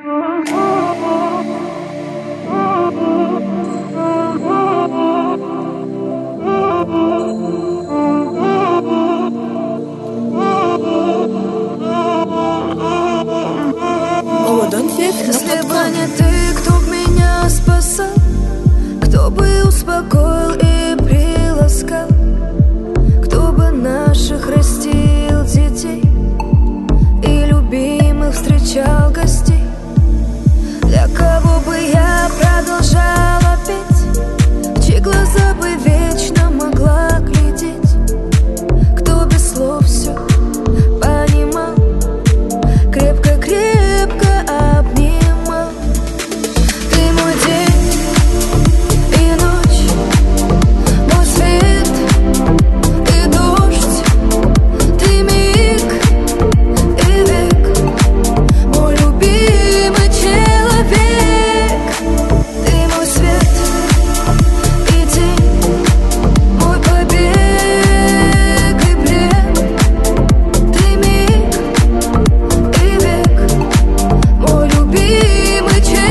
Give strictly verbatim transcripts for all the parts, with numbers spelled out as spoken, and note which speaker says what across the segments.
Speaker 1: Если бы не ты, кто б меня спасал, кто бы успокоил и приласкал, кто бы наших растил детей и любимых встречал гостей, для кого бы я продолжала петь, в чьи глаза бы вечно могла глядеть, кто без слов все понимал, крепко-крепко обнимал. Ты мой день и ночь, мой свет и дождь, ты миг и век, мой любимый человек. Ты мой свет и день, мой побег и плен, ты миг и век, мой любимый человек.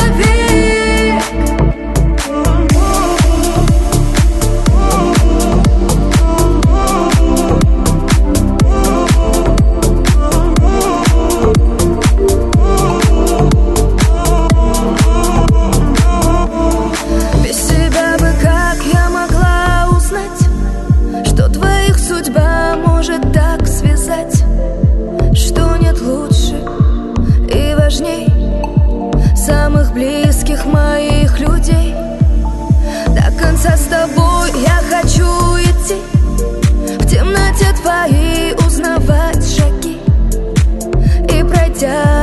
Speaker 1: Без тебя бы как я могла узнать, что двоих судьба может так связать, что нет лучше и важней самых близких моих людей. До конца с тобой я хочу идти, в темноте твоей узнавать шаги, и пройдя